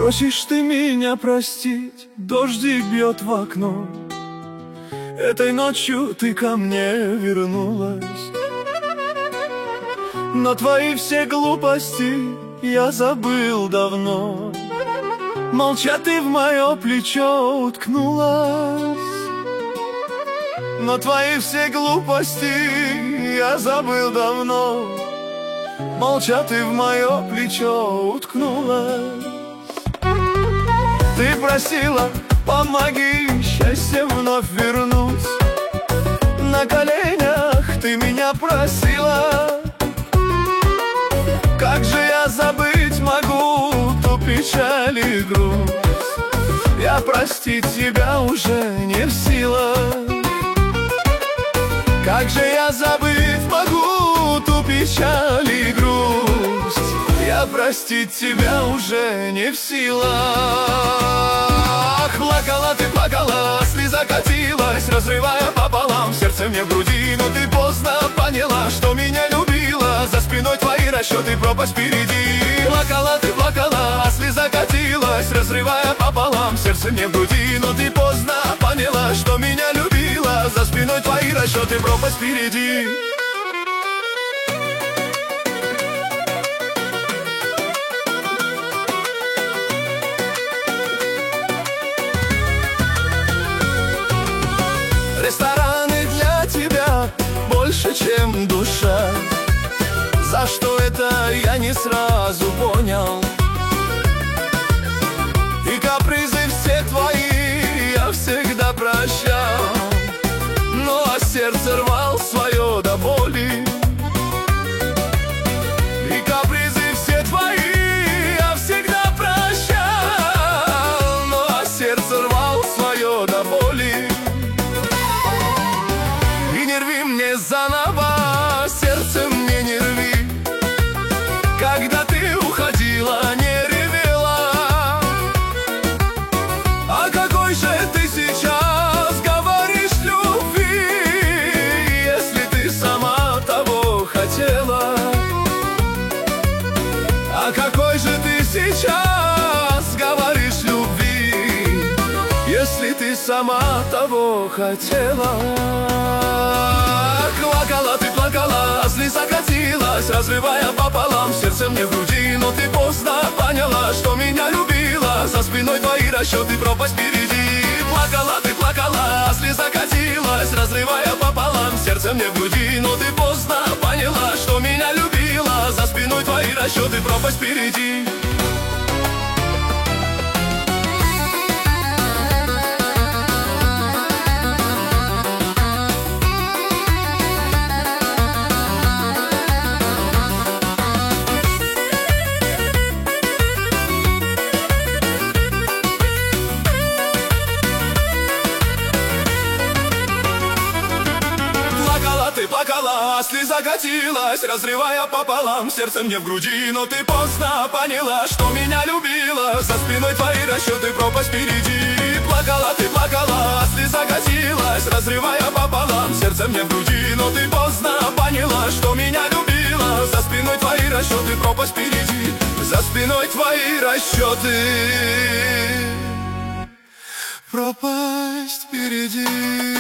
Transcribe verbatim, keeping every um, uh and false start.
Просишь ты меня простить, дождик бьет в окно. Этой ночью ты ко мне вернулась, но твои все глупости я забыл давно. Молча ты в мое плечо уткнулась, но твои все глупости я забыл давно. Молча ты в мое плечо уткнулась. Ты просила, помоги счастье вновь вернуть. На коленях ты меня просила. Как же я забыть могу ту печаль и грусть? Я простить тебя уже не в силах. Как же я забыть могу ту печаль и грусть? Я простить тебя уже не в силах. Плакала ты, плакала, слеза катилась, разрывая пополам сердце мне в груди. Но ты поздно поняла, что меня любила. За спиной твои расчеты, пропасть впереди. Плакала ты, плакала, слеза катилась, разрывая пополам сердце мне в груди. Но ты поздно поняла, что меня любила. За спиной твои расчеты, пропасть впереди. Рестораны для тебя больше, чем душа. За что это я не сразу понял. И капризы все твои я всегда прощал, но а сердце рвал свое до боли. И капризы все твои я всегда прощал, но а сердце рвал свое до боли. Заново сердце мне не рви. Когда ты уходила, не ревела. А какой же ты сейчас говоришь любви, если ты сама того хотела? А какой же ты сейчас говоришь любви, если ты сама того хотела? Плакала ты, плакала, слеза катилась, разрывая пополам сердце мне в груди. Но ты поздно поняла, что меня любила. За спиной твои расчеты, пропасть впереди. Плакала ты, плакала, слеза катилась, разрывая пополам сердце мне в груди. Но ты поздно поняла, что меня любила. За спиной твои расчеты, пропасть впереди. Ты плакала, слеза катилась, разрывая пополам сердце мне в груди. Но ты поздно поняла, что меня любила. За спиной твои расчеты, пропасть впереди. Плакала ты, плакала, слеза катилась, разрывая пополам сердце мне в груди. Но ты поздно поняла, что меня любила. За спиной твои расчеты, пропасть впереди. За спиной твои расчеты, пропасть впереди.